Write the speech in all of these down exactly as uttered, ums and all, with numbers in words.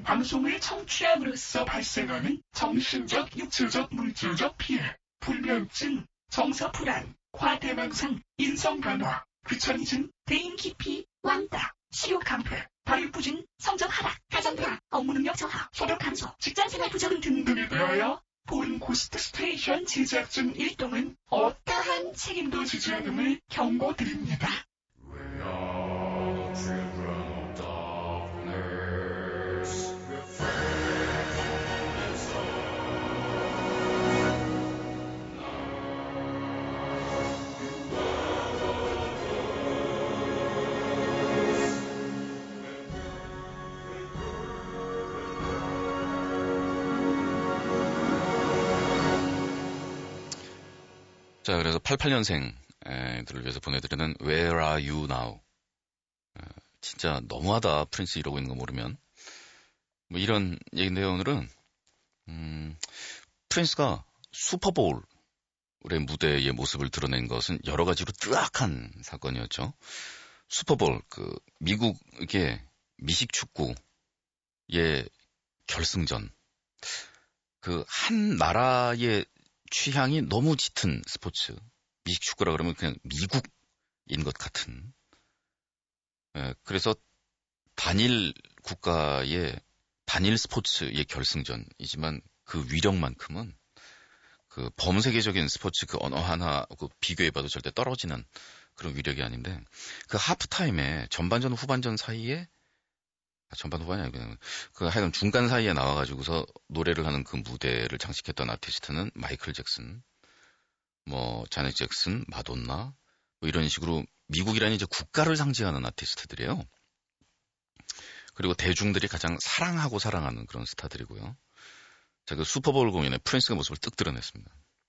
방송을 청취함으로써 발생하는 정신적, 육체적, 물질적 피해, 불면증, 정서불안, 과대망상, 인성변화, 귀차니즘, 대인기피, 왕따, 식욕감퇴, 발육부진, 성적 하락, 가정불안, 업무능력 저하, 소득 감소, 직장생활 부적응 등등에 대하여 본 고스트 스테이션 제작진 일동은 어떠한 책임도 지지 않음을 경고드립니다. 자, 그래서 팔십팔 년생들을 위해서 보내드리는 Where Are You Now? 진짜 너무하다, 프린스 이러고 있는 거 모르면. 뭐 이런 얘기인데요, 오늘은. 음, 프린스가 슈퍼볼의 무대의 모습을 드러낸 것은 여러 가지로 뜨악한 사건이었죠. 슈퍼볼, 그, 미국의 미식축구의 결승전. 그, 한 나라의 취향이 너무 짙은 스포츠. 미식축구라 그러면 그냥 미국인 것 같은. 예, 그래서 단일 국가의 단일 스포츠의 결승전이지만 그 위력만큼은 그 범세계적인 스포츠 그 어느 하나 그 비교해봐도 절대 떨어지는 그런 위력이 아닌데 그 하프타임에 전반전 후반전 사이에 아, 전반 후반이 아니고 그 하여간 중간 사이에 나와가지고서 노래를 하는 그 무대를 장식했던 아티스트는 마이클 잭슨, 뭐 자넷 잭슨, 마돈나 뭐 이런 식으로 미국이라는 이제 국가를 상징하는 아티스트들이에요. 그리고 대중들이 가장 사랑하고 사랑하는 그런 스타들이고요. 자, 그 슈퍼볼 공연에 프린스의 모습을 뜩 드러냈습니다.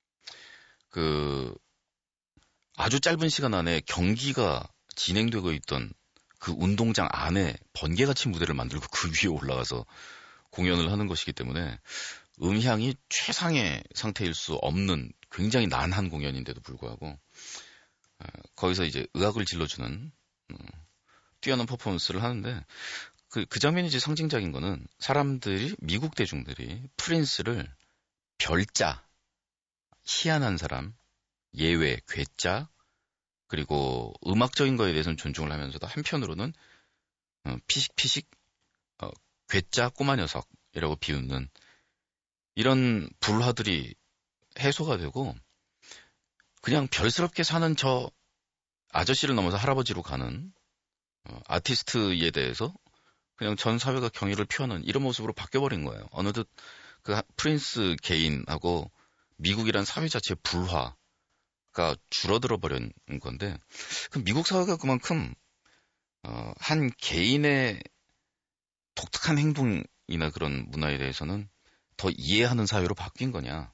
그 아주 짧은 시간 안에 경기가 진행되고 있던 그 운동장 안에 번개같이 무대를 만들고 그 위에 올라가서 공연을 하는 것이기 때문에 음향이 최상의 상태일 수 없는 굉장히 난한 공연인데도 불구하고 거기서 이제 의악을 질러주는 뛰어난 퍼포먼스를 하는데 그, 그 장면이 이제 상징적인 거는 사람들이 미국 대중들이 프린스를 별자, 희한한 사람, 예외, 괴짜 그리고 음악적인 거에 대해서는 존중을 하면서도 한편으로는 어, 피식피식 어, 괴짜 꼬마 녀석이라고 비웃는 이런 불화들이 해소가 되고 그냥 별스럽게 사는 저 아저씨를 넘어서 할아버지로 가는 어, 아티스트에 대해서 그냥 전 사회가 경의를 표하는 이런 모습으로 바뀌어버린 거예요. 어느덧 그 프린스 개인하고 미국이란 사회 자체의 불화가 줄어들어 버린 건데 그럼 미국 사회가 그만큼 어, 한 개인의 독특한 행동이나 그런 문화에 대해서는 더 이해하는 사회로 바뀐 거냐?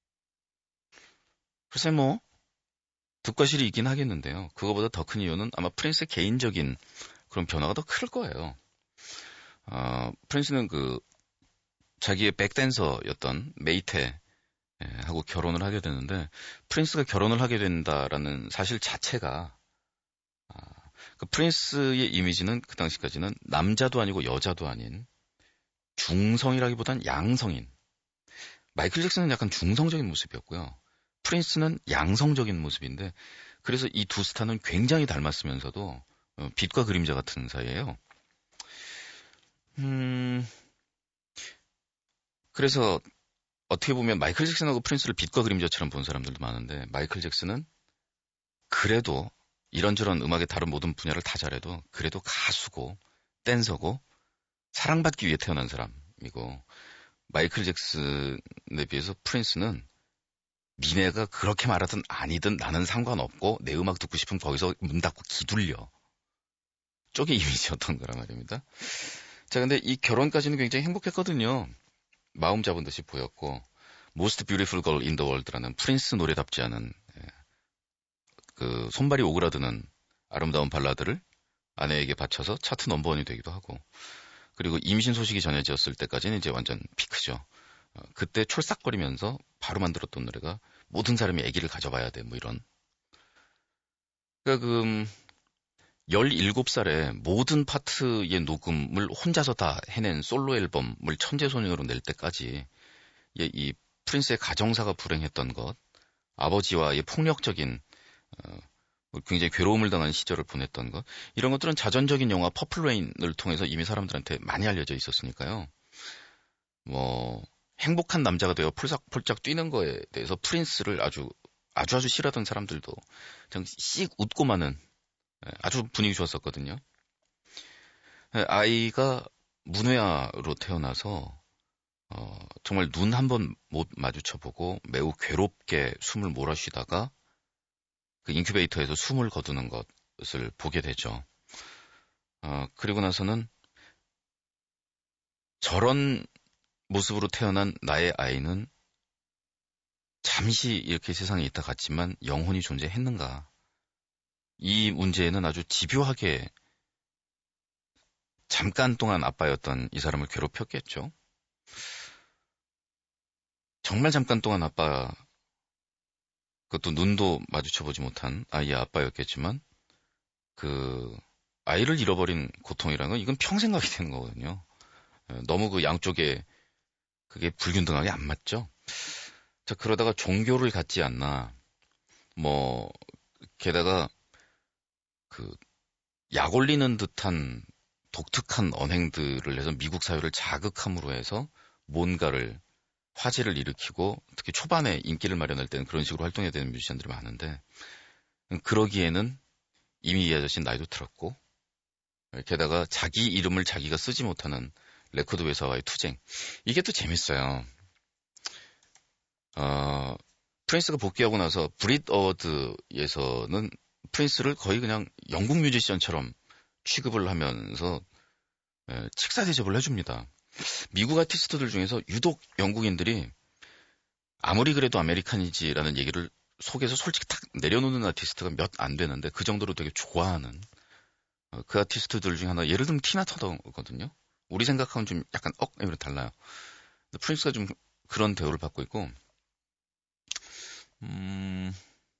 글쎄 뭐 득과 실이 있긴 하겠는데요. 그거보다 더 큰 이유는 아마 프린스의 개인적인 그런 변화가 더 클 거예요. 어, 프린스는 그 자기의 백댄서였던 메이테 하고 결혼을 하게 되는데 프린스가 결혼을 하게 된다라는 사실 자체가 아, 그 프린스의 이미지는 그 당시까지는 남자도 아니고 여자도 아닌 중성이라기보단 양성인 마이클 잭슨은 약간 중성적인 모습이었고요. 프린스는 양성적인 모습인데 그래서 이 두 스타는 굉장히 닮았으면서도 어, 빛과 그림자 같은 사이예요. 음, 그래서 어떻게 보면 마이클 잭슨하고 프린스를 빛과 그림자처럼 본 사람들도 많은데 마이클 잭슨은 그래도 이런저런 음악의 다른 모든 분야를 다 잘해도 그래도 가수고 댄서고 사랑받기 위해 태어난 사람이고 마이클 잭슨에 비해서 프린스는 니네가 그렇게 말하든 아니든 나는 상관없고 내 음악 듣고 싶으면 거기서 문 닫고 기둘려 쪽의 이미지였던 거란 말입니다. 자, 근데 이 결혼까지는 굉장히 행복했거든요. 마음 잡은 듯이 보였고 Most Beautiful Girl in the World라는 프린스 노래답지 않은 그 손발이 오그라드는 아름다운 발라드를 아내에게 바쳐서 차트 넘버원이 되기도 하고 그리고 임신 소식이 전해졌을 때까지는 이제 완전 피크죠. 어, 그때 촐싹거리면서 바로 만들었던 노래가 모든 사람이 아기를 가져봐야 돼 뭐 이런. 그러니까 그 열일곱 살에 모든 파트의 녹음을 혼자서 다 해낸 솔로 앨범을 천재소년으로 낼 때까지 이 프린스의 가정사가 불행했던 것, 아버지와의 폭력적인 어, 굉장히 괴로움을 당한 시절을 보냈던 것, 이런 것들은 자전적인 영화 퍼플레인을 통해서 이미 사람들한테 많이 알려져 있었으니까요. 뭐 행복한 남자가 되어 폴짝폴짝 뛰는 거에 대해서 프린스를 아주 아주 아주 싫어하던 사람들도 그냥 씩 웃고 마는 아주 분위기 좋았었거든요. 아이가 문외아로 태어나서 어, 정말 눈 한 번 못 마주쳐보고 매우 괴롭게 숨을 몰아쉬다가 그 인큐베이터에서 숨을 거두는 것을 보게 되죠. 어, 그리고 나서는 저런 모습으로 태어난 나의 아이는 잠시 이렇게 세상에 있다 갔지만 영혼이 존재했는가? 이 문제에는 아주 집요하게 잠깐 동안 아빠였던 이 사람을 괴롭혔겠죠. 정말 잠깐 동안 아빠, 그것도 눈도 마주쳐보지 못한 아이의 아빠였겠지만 그 아이를 잃어버린 고통이라는 건 이건 평생 가게 되는 거거든요. 너무 그 양쪽에 그게 불균등하게 안 맞죠. 자, 그러다가 종교를 갖지 않나. 뭐 게다가 그 약 올리는 듯한 독특한 언행들을 해서 미국 사회를 자극함으로 해서 뭔가를 화제를 일으키고 특히 초반에 인기를 마련할 때는 그런 식으로 활동해야 되는 뮤지션들이 많은데 그러기에는 이미 이 아저씨는 나이도 들었고 게다가 자기 이름을 자기가 쓰지 못하는 레코드 회사와의 투쟁. 이게 또 재밌어요. 어, 프린스가 복귀하고 나서 브릿 어워드에서는 프린스를 거의 그냥 영국 뮤지션처럼 취급을 하면서 에, 책사 대접을 해줍니다. 미국 아티스트들 중에서 유독 영국인들이 아무리 그래도 아메리칸이지라는 얘기를 속에서 솔직히 탁 내려놓는 아티스트가 몇 안 되는데 그 정도로 되게 좋아하는 어, 그 아티스트들 중에 하나, 예를 들면 티나 터너거든요. 우리 생각하면 좀 약간 억 이런 달라요. 프린스가 좀 그런 대우를 받고 있고, 음,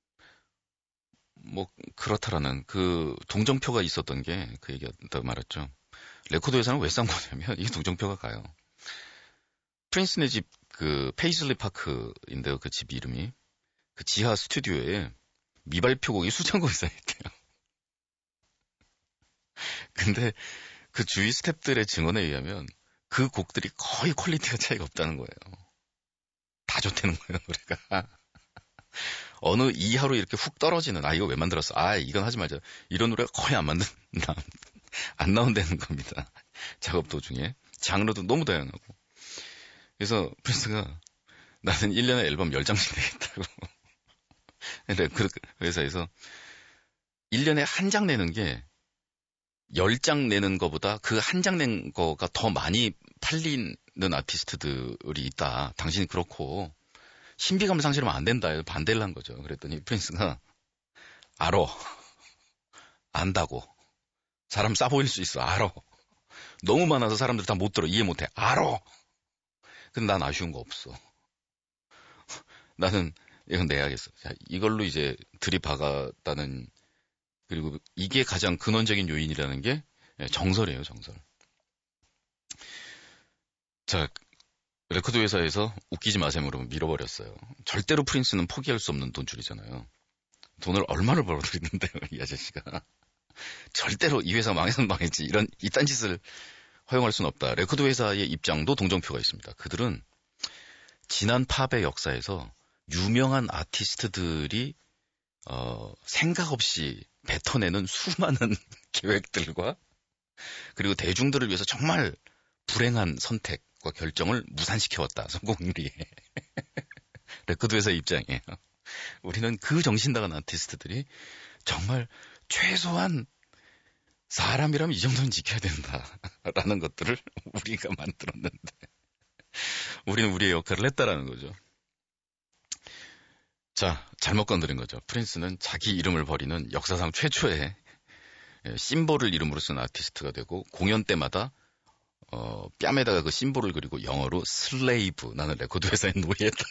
뭐 그렇다라는 그 동정표가 있었던 게 그 얘기였다 말했죠. 레코드 회사는 왜 싼 거냐면 이게 동정표가 가요. 프린스네 집 그 페이슬리 파크인데요. 그 집 이름이 그 지하 스튜디오에 미발표곡이 수천 곡 이상 있대요. 근데 그 주위 스태프들의 증언에 의하면 그 곡들이 거의 퀄리티가 차이가 없다는 거예요. 다 좋다는 거예요, 노래가. 어느 이하로 이렇게 훅 떨어지는, 아, 이거 왜 만들었어? 아, 이건 하지 말자. 이런 노래가 거의 안 만든, 안 나온다는 겁니다. 작업 도중에. 장르도 너무 다양하고. 그래서 프린스가 나는 일 년에 앨범 열 장씩 내겠다고. 근데 그 회사에서 일 년에 한 장 내는 게 열 장 내는 거보다 그 한 장 낸 거가 더 많이 팔리는 아티스트들이 있다. 당신이 그렇고 신비감 상실하면 안 된다. 반대를 한 거죠. 그랬더니 프린스가 알아. 안다고. 사람 싸 보일 수 있어. 알아. 너무 많아서 사람들 다 못 들어. 이해 못 해. 알아. 근데 난 아쉬운 거 없어. 나는 이건 내야겠어. 자, 이걸로 이제 들이박았다는, 그리고 이게 가장 근원적인 요인이라는 게 정설이에요, 정설. 자, 레코드 회사에서 웃기지 마세요 그러면 밀어버렸어요. 절대로 프린스는 포기할 수 없는 돈줄이잖아요. 돈을 얼마를 벌어들이는데요, 이 아저씨가. 절대로 이 회사 망해선 망했지. 이런, 이딴 짓을 허용할 수는 없다. 레코드 회사의 입장도 동정표가 있습니다. 그들은 지난 팝의 역사에서 유명한 아티스트들이 어, 생각 없이 뱉어내는 수많은 계획들과 그리고 대중들을 위해서 정말 불행한 선택과 결정을 무산시켜왔다. 성공률이. 레코드 회사의 입장이에요. 우리는 그 정신 나간 아티스트들이 정말 최소한 사람이라면 이 정도는 지켜야 된다라는 것들을 우리가 만들었는데 우리는 우리의 역할을 했다라는 거죠. 자, 잘못 건드린 거죠. 프린스는 자기 이름을 버리는 역사상 최초의 심볼을 이름으로 쓴 아티스트가 되고 공연 때마다 어, 뺨에다가 그 심볼을 그리고 영어로 슬레이브, 나는 레코드 회사의 노예다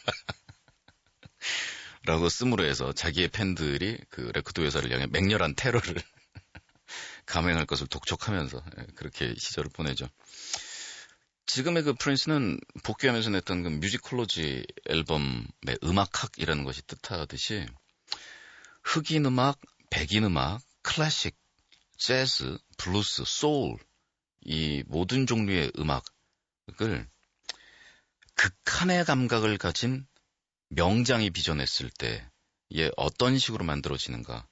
라고 씀으로 해서 자기의 팬들이 그 레코드 회사를 향해 맹렬한 테러를 감행할 것을 독촉하면서 예, 그렇게 시절을 보내죠. 지금의 그 프린스는 복귀하면서 냈던 그 뮤지컬로지 앨범의 음악학이라는 것이 뜻하듯이 흑인 음악, 백인 음악, 클래식, 재즈, 블루스, 소울 이 모든 종류의 음악을 극한의 감각을 가진 명장이 빚어냈을 때에 어떤 식으로 만들어지는가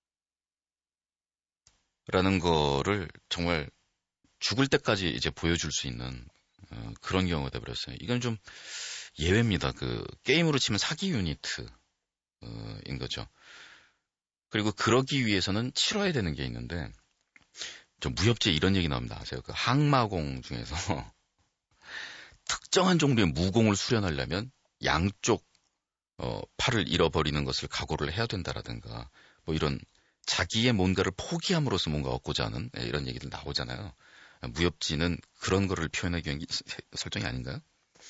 라는 거를 정말 죽을 때까지 이제 보여줄 수 있는 어, 그런 경우가 돼버렸어요. 이건 좀 예외입니다. 그 게임으로 치면 사기 유니트인 거죠. 그리고 그러기 위해서는 치러야 되는 게 있는데 좀 무협지에 이런 얘기 나옵니다. 아세요? 그 항마공 중에서 특정한 종류의 무공을 수련하려면 양쪽 어, 팔을 잃어버리는 것을 각오를 해야 된다라든가 뭐 이런 자기의 뭔가를 포기함으로써 뭔가 얻고자 하는 네, 이런 얘기들 나오잖아요. 무협지는 그런 거를 표현하기 위한 설정이 아닌가요?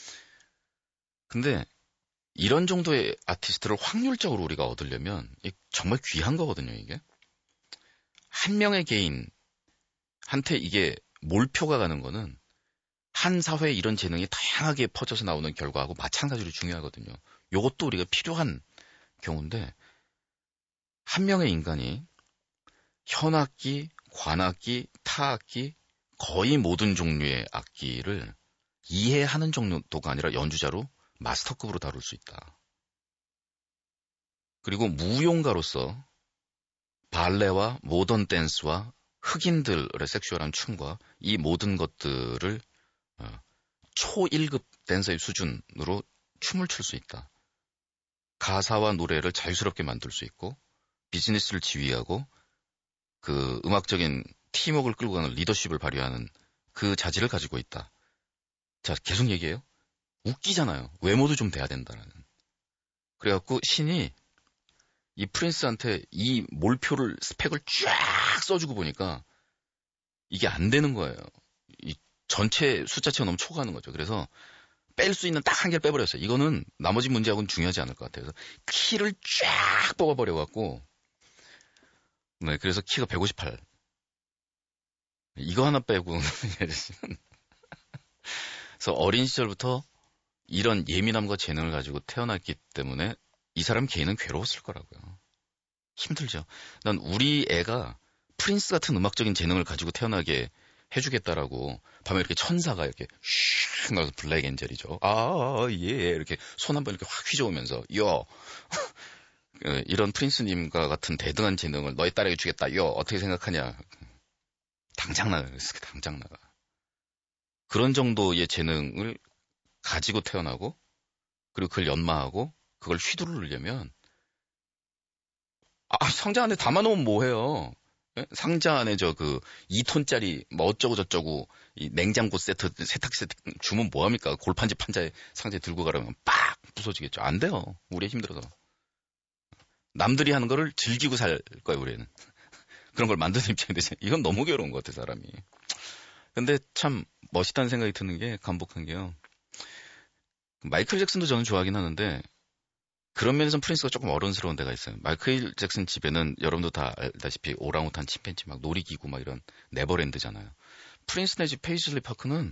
근데 이런 정도의 아티스트를 확률적으로 우리가 얻으려면 정말 귀한 거거든요, 이게. 한 명의 개인한테 이게 몰표가 가는 거는 한 사회에 이런 재능이 다양하게 퍼져서 나오는 결과하고 마찬가지로 중요하거든요. 이것도 우리가 필요한 경우인데 한 명의 인간이 현악기, 관악기, 타악기 거의 모든 종류의 악기를 이해하는 정도가 아니라 연주자로 마스터급으로 다룰 수 있다. 그리고 무용가로서 발레와 모던 댄스와 흑인들의 섹슈얼한 춤과 이 모든 것들을 초 일 급 댄서의 수준으로 춤을 출 수 있다. 가사와 노래를 자유스럽게 만들 수 있고 비즈니스를 지휘하고 그 음악적인 팀워크를 끌고 가는 리더십을 발휘하는 그 자질을 가지고 있다. 자, 계속 얘기해요. 웃기잖아요. 외모도 좀 돼야 된다라는. 그래갖고 신이 이 프린스한테 이 몰표를 스펙을 쫙 써주고 보니까 이게 안 되는 거예요. 이 전체 숫자치가 너무 초과하는 거죠. 그래서 뺄 수 있는 딱 한 개를 빼버렸어요. 이거는 나머지 문제하고는 중요하지 않을 것 같아요. 그래서 키를 쫙 뽑아버려갖고 네, 그래서 키가 백오십팔. 이거 하나 빼고 그래서 어린 시절부터 이런 예민함과 재능을 가지고 태어났기 때문에 이 사람 개인은 괴로웠을 거라고요. 힘들죠. 난 우리 애가 프린스 같은 음악적인 재능을 가지고 태어나게 해주겠다라고 밤에 이렇게 천사가 이렇게 슉 나와서 블랙 엔젤이죠. 아, 예. 이렇게 손 한번 이렇게 확 휘저으면서 요. 이런 프린스님과 같은 대등한 재능을 너희 딸에게 주겠다. 요. 어떻게 생각하냐. 당장 나가. 당장 나가. 그런 정도의 재능을 가지고 태어나고 그리고 그걸 연마하고 그걸 휘두르려면 아, 상자 안에 담아놓으면 뭐해요. 예? 상자 안에 저 그 이 톤짜리 뭐 어쩌고 저쩌고 이 냉장고 세트 세탁 세트 주면 뭐합니까? 골판지 판자에 상자에 들고 가려면 빡 부서지겠죠. 안 돼요. 우리 힘들어서. 남들이 하는 거를 즐기고 살 거예요, 우리는. 그런 걸 만드는 입장인데 이건 너무 괴로운 것 같아, 사람이. 근데 참 멋있다는 생각이 드는 게 감복한 게요. 마이클 잭슨도 저는 좋아하긴 하는데 그런 면에서는 프린스가 조금 어른스러운 데가 있어요. 마이클 잭슨 집에는 여러분도 다 알다시피 오랑우탄 침팬지 막 놀이기구 막 이런 네버랜드잖아요. 프린스네 집 페이즐리 파크는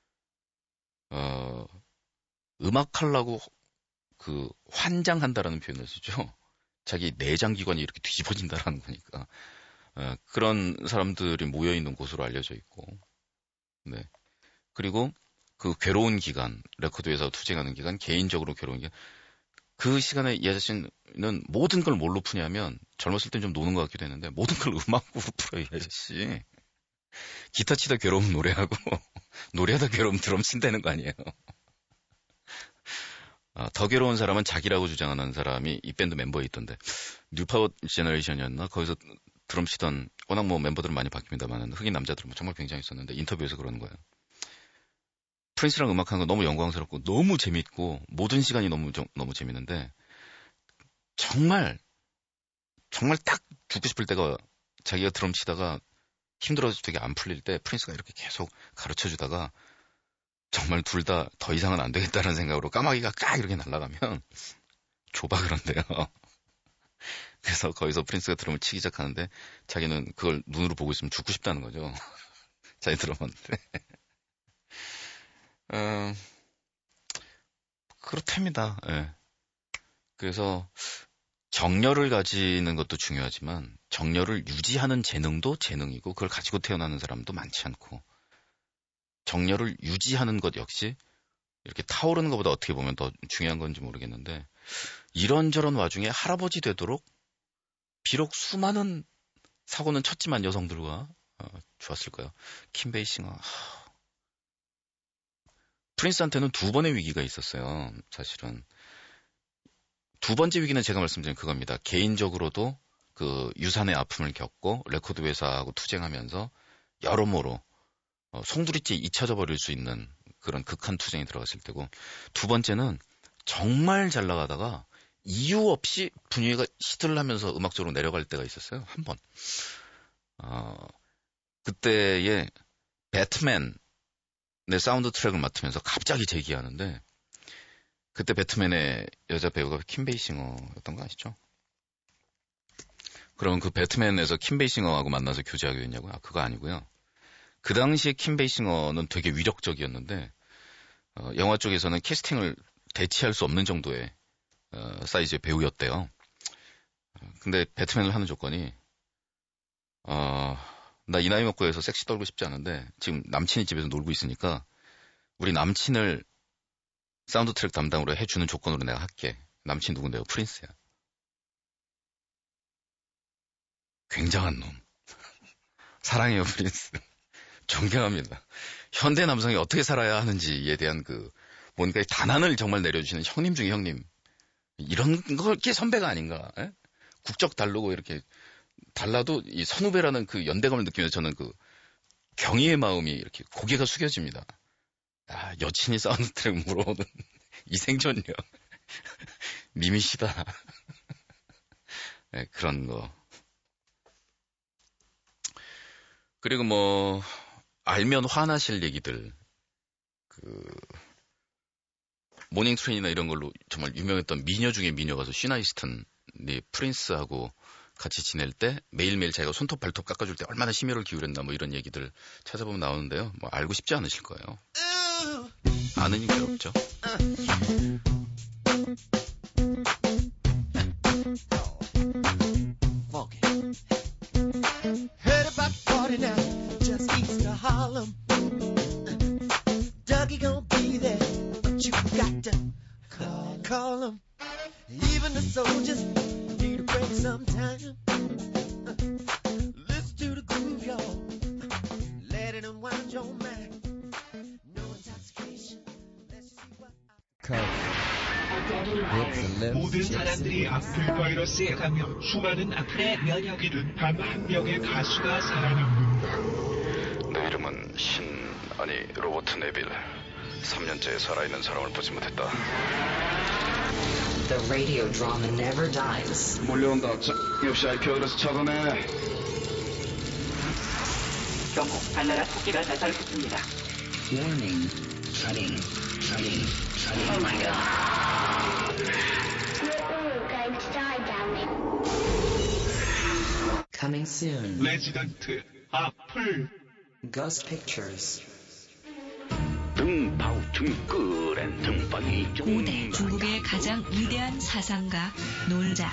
어, 음악하려고 그 환장한다라는 표현을 쓰죠. 자기 내장기관이 이렇게 뒤집어진다라는 거니까. 어, 그런 사람들이 모여있는 곳으로 알려져 있고. 네. 그리고 그 괴로운 기간, 레코드 회사 투쟁하는 기간, 개인적으로 괴로운 기간. 그 시간에 이 아저씨는 모든 걸 뭘로 푸냐면 젊었을 땐 좀 노는 것 같기도 했는데 모든 걸 음악으로 풀어요, 이 아저씨. 기타 치다 괴로움 노래하고 노래하다 괴로움 드럼 친다는 거 아니에요. 아, 더 괴로운 사람은 자기라고 주장하는 사람이 이 밴드 멤버에 있던데 뉴파워 제너레이션이었나? 거기서 드럼 치던 워낙 뭐 멤버들은 많이 바뀝니다만 흑인 남자들은 정말 굉장히 있었는데 인터뷰에서 그러는 거예요. 프린스랑 음악하는 거 너무 영광스럽고 너무 재밌고 모든 시간이 너무 너무 재밌는데 정말 정말 딱 죽고 싶을 때가 자기가 드럼 치다가 힘들어서 되게 안 풀릴 때 프린스가 이렇게 계속 가르쳐주다가 정말 둘 다 더 이상은 안 되겠다는 생각으로 까마귀가 깍 이렇게 날아가면 좁아 그런데요. 그래서 거기서 프린스가 드럼을 치기 시작하는데 자기는 그걸 눈으로 보고 있으면 죽고 싶다는 거죠. 자기 드럼한테. 어, 그렇답니다. 예. 그래서 정열을 가지는 것도 중요하지만 정열을 유지하는 재능도 재능이고 그걸 가지고 태어나는 사람도 많지 않고 정열을 유지하는 것 역시 이렇게 타오르는 것보다 어떻게 보면 더 중요한 건지 모르겠는데 이런저런 와중에 할아버지 되도록 비록 수많은 사고는 쳤지만 여성들과 어, 좋았을까요? 킴 베이싱어. 하... 프린스한테는 두 번의 위기가 있었어요. 사실은. 두 번째 위기는 제가 말씀드린 그겁니다. 개인적으로도 그 유산의 아픔을 겪고 레코드 회사하고 투쟁하면서 여러모로 어, 송두리째 잊혀져 버릴 수 있는 그런 극한 투쟁이 들어갔을 때고 두 번째는 정말 잘 나가다가 이유 없이 분위기가 시들하면서 음악적으로 내려갈 때가 있었어요. 한 번. 어, 그때에 배트맨의 사운드 트랙을 맡으면서 갑자기 재기하는데 그때 배트맨의 여자 배우가 킴 베이싱어였던 거 아시죠? 그럼 그 배트맨에서 킴 베이싱어하고 만나서 교제하게 됐냐고요? 아, 그거 아니고요. 그 당시에 킴 베이싱어는 되게 위력적이었는데 어, 영화 쪽에서는 캐스팅을 대체할 수 없는 정도의 어, 사이즈의 배우였대요. 근데 배트맨을 하는 조건이 어, 나 이 나이 먹고 해서 섹시 떨고 싶지 않은데 지금 남친이 집에서 놀고 있으니까 우리 남친을 사운드 트랙 담당으로 해주는 조건으로 내가 할게. 남친 누군데요? 프린스야. 굉장한 놈. 사랑해요, 프린스. 존경합니다. 현대 남성이 어떻게 살아야 하는지에 대한 그 뭔가 단안을 정말 내려주시는 형님 중에 형님. 이런 게 선배가 아닌가. 에? 국적 다르고 이렇게 달라도 이 선후배라는 그 연대감을 느끼면서 저는 그 경의의 마음이 이렇게 고개가 숙여집니다. 아, 여친이 사운드 트랙 물어오는 이 생존력. 미미시다. 네, 그런 거. 그리고 뭐 알면 화나실 얘기들. 그 모닝 트레인이나 이런 걸로 정말 유명했던 미녀 중에 미녀 가수 시나이스턴이 프린스하고 같이 지낼 때 매일매일 자기가 손톱 발톱 깎아줄 때 얼마나 심혈을 기울였나 뭐 이런 얘기들 찾아보면 나오는데요. 뭐 알고 싶지 않으실 거예요. 아는 게 없죠. Heard about the party now, just east of Harlem. Dougie gonna be there, but you got to call, call him. Even the soldiers need a break sometime. Listen to the groove, y'all. Let it unwind your mind. No intoxication. Let's see what 모든 사람들이 악플 바이러스에 감염, 수많은 악플에 면역이 된 단 한 명의 가수가 살아남는다. 내 이름은 신, 아니 로버트 네빌. 삼 년째 살아있는 사람을 보지 못했다. The radio drama never dies. 몰려온다. 자, 역시 아이피오 그래서 차단해. 경고, 발나라 토끼가 자살했습니다. Warning. Shutting. Shutting. Shutting. Oh my god. We're all going to die down there. Coming soon. 레지던트, 악플. Ghost Pictures. 고대 중국의 가장 위대한 사상가 놀자.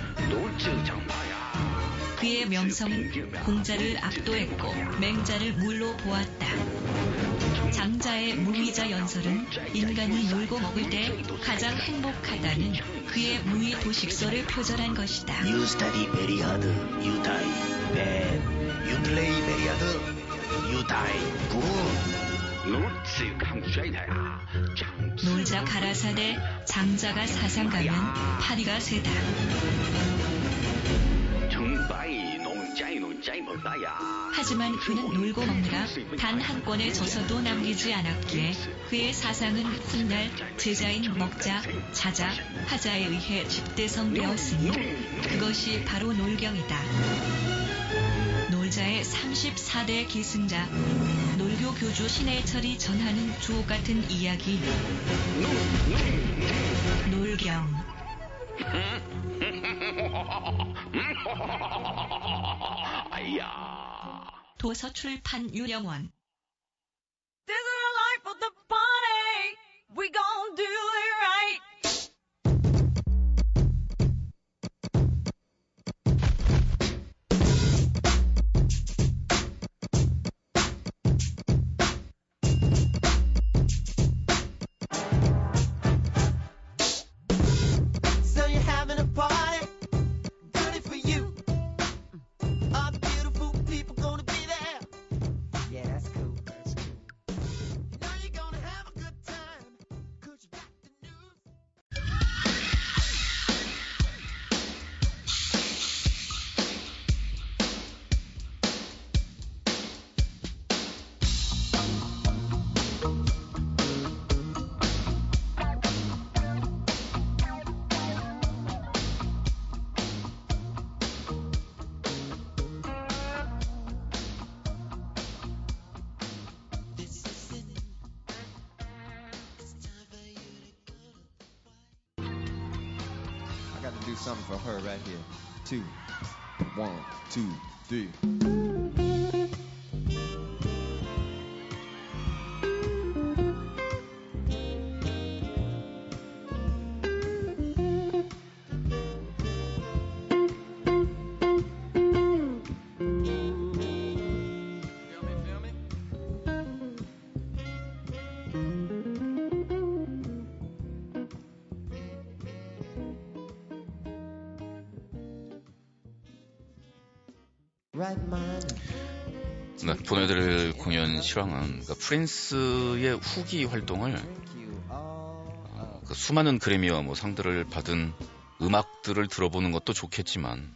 그의 명성은 공자를 압도했고 맹자를 물로 보았다. 장자의 무의자 연설은 인간이 놀고 먹을 때 가장 행복하다는 그의 무의 도식설을 표절한 것이다. You study very hard, you die bad. You play very hard, you die good. 놀자 가라사대 장자가 사상가면 파리가 세다. 하지만 그는 놀고 먹느라 단 한 권의 저서도 남기지 않았기에 그의 사상은 훗날 제자인 먹자, 자자, 하자에 의해 집대성되었으니 그것이 바로 놀경이다. 놀자의 삼십사 대 기승자, 놀교 교주 신해철이 전하는 주옥같은 이야기, 놀경. 아야. 도서 출판 유령원. This is the life of the party. We gon' do it right. So you're having a party, goody for you. All the beautiful people gonna be there. Yeah, that's cool. That's cool. You know you're gonna have a good time, 'cause you got the news. This is it. It's time for you to go. I got to do something for her right here. Two. One, two, three. Feel me, feel me? Right mind. 네, 보내드릴 공연 실황은 그러니까 프린스의 후기 활동을 Thank you all. 어, 그 수많은 그래미와 뭐 상들을 받은 음악들을 들어보는 것도 좋겠지만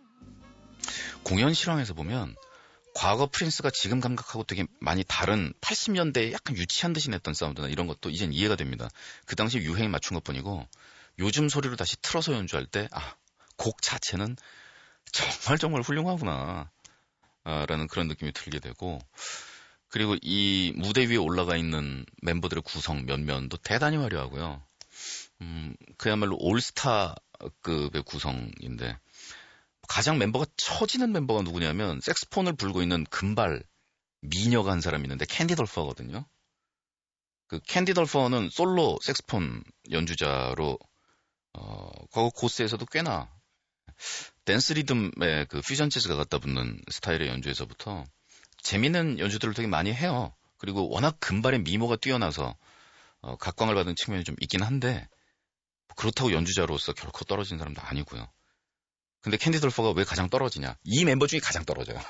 공연 실황에서 보면 과거 프린스가 지금 감각하고 되게 많이 다른 팔십 년대에 약간 유치한 듯이 냈던 사운드나 이런 것도 이젠 이해가 됩니다. 그 당시 유행에 맞춘 것뿐이고 요즘 소리로 다시 틀어서 연주할 때 아, 곡 자체는 정말 정말 훌륭하구나 아, 라는 그런 느낌이 들게 되고 그리고 이 무대 위에 올라가 있는 멤버들의 구성 면면도 대단히 화려하고요. 음, 그야말로 올스타급의 구성인데 가장 멤버가 처지는 멤버가 누구냐면 색스폰을 불고 있는 금발 미녀가 한 사람이 있는데 캔디 덜퍼거든요. 그 캔디 덜퍼는 솔로 색스폰 연주자로 어, 과거 고스에서도 꽤나 댄스 리듬의 그 퓨전 재즈가 갖다 붙는 스타일의 연주에서부터 재미있는 연주들을 되게 많이 해요. 그리고 워낙 금발의 미모가 뛰어나서 어, 각광을 받은 측면이 좀 있긴 한데 그렇다고 연주자로서 결코 떨어진 사람도 아니고요. 근데 캔디 덜퍼가 왜 가장 떨어지냐? 이 멤버 중에 가장 떨어져요.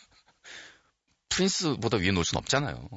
프린스보다 위에 놓을 순 없잖아요.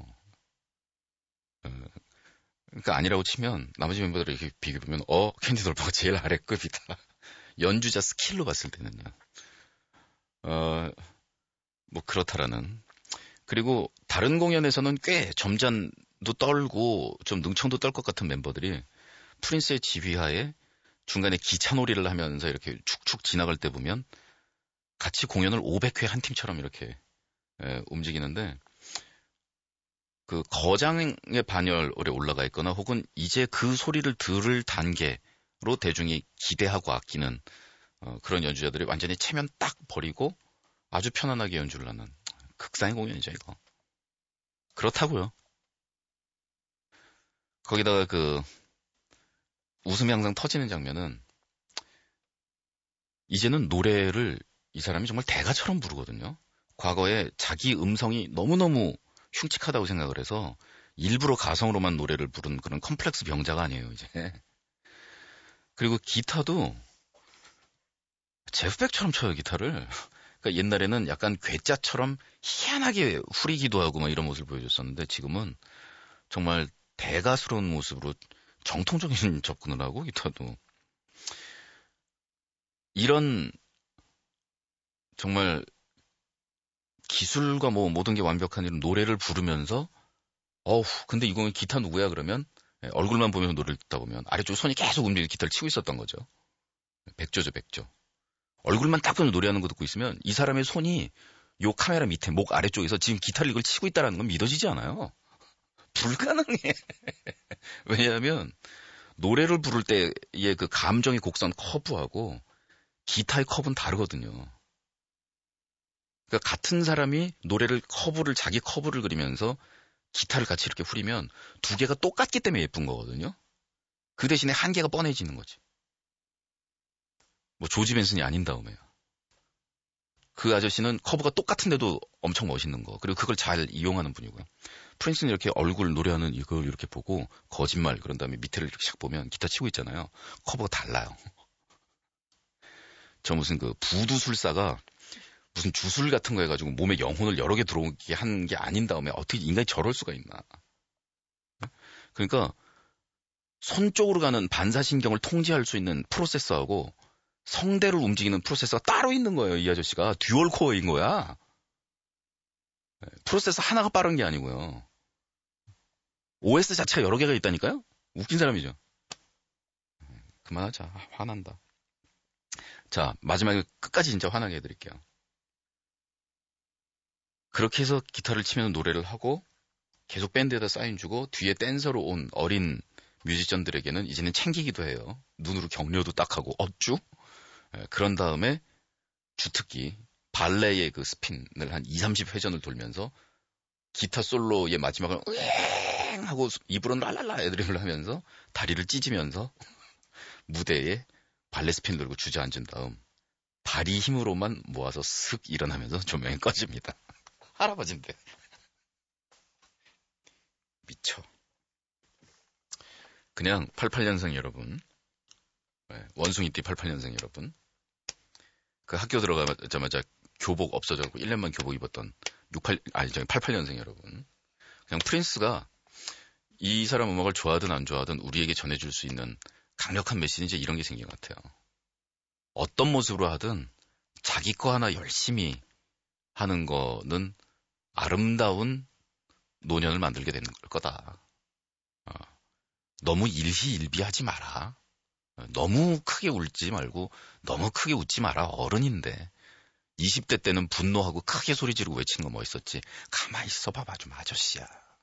그러니까 아니라고 치면 나머지 멤버들을 이렇게 비교해보면 어 캔디 덜퍼가 제일 아래급이다. 연주자 스킬로 봤을 때는요. 어, 뭐 그렇다라는. 그리고 다른 공연에서는 꽤 점잔도 떨고 좀 능청도 떨 것 같은 멤버들이 프린스의 지휘하에 중간에 기차놀이를 하면서 이렇게 축축 지나갈 때 보면 같이 공연을 오백 회 한 팀처럼 이렇게 예, 움직이는데 그 거장의 반열에 올라가 있거나 혹은 이제 그 소리를 들을 단계로 대중이 기대하고 아끼는 어, 그런 연주자들이 완전히 체면 딱 버리고 아주 편안하게 연주를 하는 극상의 공연이죠, 이거. 그렇다고요. 거기다가 그 웃음이 항상 터지는 장면은 이제는 노래를 이 사람이 정말 대가처럼 부르거든요. 과거에 자기 음성이 너무너무 흉측하다고 생각을 해서 일부러 가성으로만 노래를 부른 그런 컴플렉스 병자가 아니에요, 이제. 그리고 기타도 제프백처럼 쳐요, 기타를. 그러니까 옛날에는 약간 괴짜처럼 희한하게 후리기도 하고 막 이런 모습을 보여줬었는데 지금은 정말 대가스러운 모습으로 정통적인 접근을 하고 기타도 이런 정말 기술과 뭐 모든 게 완벽한 이런 노래를 부르면서 어우 근데 이거 기타 누구야 그러면 얼굴만 보면서 노래를 듣다 보면 아래쪽 손이 계속 움직이는 기타를 치고 있었던 거죠. 백조죠 백조. 얼굴만 딱 보면 노래하는 거 듣고 있으면 이 사람의 손이 요 카메라 밑에 목 아래쪽에서 지금 기타를 이걸 치고 있다는 건 믿어지지 않아요. 불가능해. 왜냐하면 노래를 부를 때의 그 감정의 곡선 커브하고 기타의 컵은 다르거든요. 그러니까 같은 사람이 노래를 커브를 자기 커브를 그리면서 기타를 같이 이렇게 후리면 두 개가 똑같기 때문에 예쁜 거거든요. 그 대신에 한 개가 뻔해지는 거지. 뭐 조지 벤슨이 아닌 다음에요. 그 아저씨는 커브가 똑같은데도 엄청 멋있는 거. 그리고 그걸 잘 이용하는 분이고요. 프린스는 이렇게 얼굴 노래하는 이걸 이렇게 보고 거짓말 그런 다음에 밑에를 이렇게 샥 보면 기타 치고 있잖아요. 커브가 달라요. 저 무슨 그 부두술사가 무슨 주술 같은 거 해가지고 몸에 영혼을 여러 개 들어오게 한 게 아닌 다음에 어떻게 인간이 저럴 수가 있나. 그러니까 손 쪽으로 가는 반사신경을 통제할 수 있는 프로세서하고 성대를 움직이는 프로세서가 따로 있는 거예요. 이 아저씨가 듀얼 코어인 거야. 프로세서 하나가 빠른 게 아니고요. 오에스 자체가 여러 개가 있다니까요. 웃긴 사람이죠. 그만하자. 화난다. 자, 마지막에 끝까지 진짜 화나게 해드릴게요. 그렇게 해서 기타를 치면서 노래를 하고 계속 밴드에다 사인 주고 뒤에 댄서로 온 어린 뮤지션들에게는 이제는 챙기기도 해요. 눈으로 격려도 딱 하고 어쭈? 예, 그런 다음에 주특기 발레의 그 스핀을 한 이삼십 회전을 돌면서 기타 솔로의 마지막을 으엥 하고 입으로 랄랄라 애드립을 하면서 다리를 찢으면서 무대에 발레 스핀을 들고 주저앉은 다음 발이 힘으로만 모아서 슥 일어나면서 조명이 꺼집니다. 할아버지인데. 미쳐. 그냥 팔십팔 년생 여러분, 원숭이띠 팔십팔 년생 여러분, 그 학교 들어가자마자 교복 없어져갖고 일 년만 교복 입었던 육십팔, 아니, 저기 팔십팔 년생 여러분. 그냥 프린스가 이 사람 음악을 좋아하든 안 좋아하든 우리에게 전해줄 수 있는 강력한 메시지 이런 게 생긴 것 같아요. 어떤 모습으로 하든 자기 거 하나 열심히 하는 거는 아름다운 노년을 만들게 되는 거다. 어. 너무 일희일비하지 마라. 너무 크게 울지 말고 너무 크게 웃지 마라. 어른인데. 이십 대 때는 분노하고 크게 소리 지르고 외치는 거 멋있었지. 가만히 있어 봐봐 좀 아저씨야.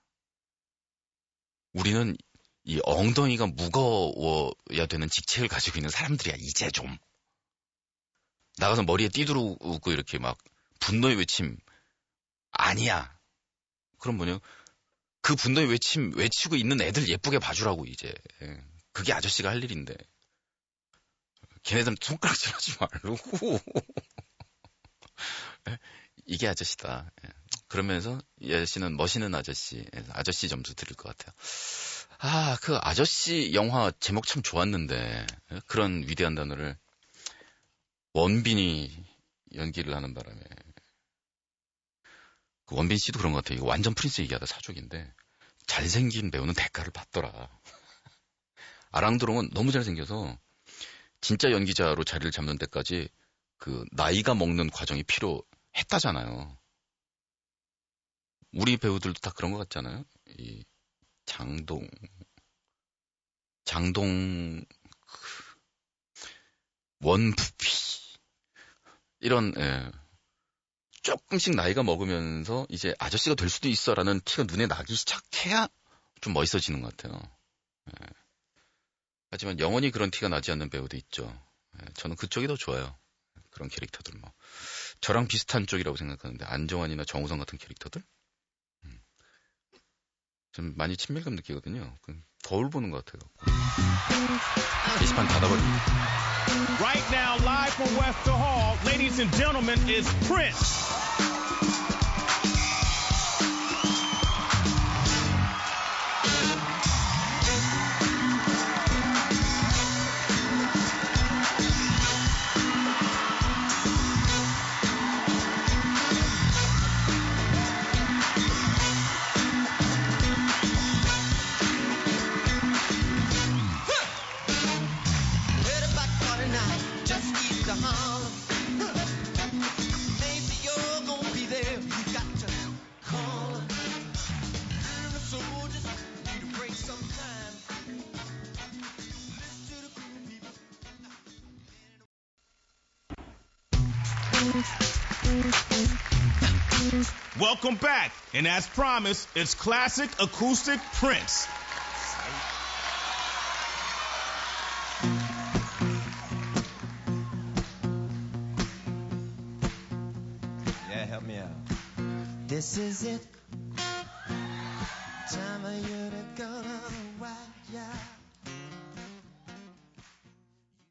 우리는 이 엉덩이가 무거워야 되는 직책을 가지고 있는 사람들이야. 이제 좀. 나가서 머리에 띠두르고 이렇게 막 분노의 외침 아니야. 그럼 뭐냐? 그 분노의 외침 외치고 있는 애들 예쁘게 봐주라고 이제. 그게 아저씨가 할 일인데. 걔네들은 손가락질하지 말고. 이게 아저씨다. 그러면서 이 아저씨는 멋있는 아저씨. 아저씨 점수 드릴 것 같아요. 아, 그 아저씨 영화 제목 참 좋았는데 그런 위대한 단어를 원빈이 연기를 하는 바람에 그 원빈 씨도 그런 것 같아요. 이거 완전 프린스 얘기하다 사족인데 잘생긴 배우는 대가를 받더라. 아랑드롱은 너무 잘생겨서 진짜 연기자로 자리를 잡는 데까지 그 나이가 먹는 과정이 필요했다잖아요. 우리 배우들도 다 그런 것 같잖아요. 이 장동 장동 원부피 이런 예. 조금씩 나이가 먹으면서 이제 아저씨가 될 수도 있어라는 티가 눈에 나기 시작해야 좀 멋있어지는 것 같아요. 예. 하지만 영원히 그런 티가 나지 않는 배우도 있죠. 예. 저는 그쪽이 더 좋아요. 그런 캐릭터들 뭐 저랑 비슷한 쪽이라고 생각하는데 안정환이나 정우성 같은 캐릭터들 음. 좀 많이 친밀감 느끼거든요. 거울 보는 것 같아요. 게시판 닫아버립니다. Right now, live from Webster Hall, ladies and gentlemen, is Prince. Welcome back, and as promised, it's classic acoustic Prince. help me out. This is it. Time of year to gonna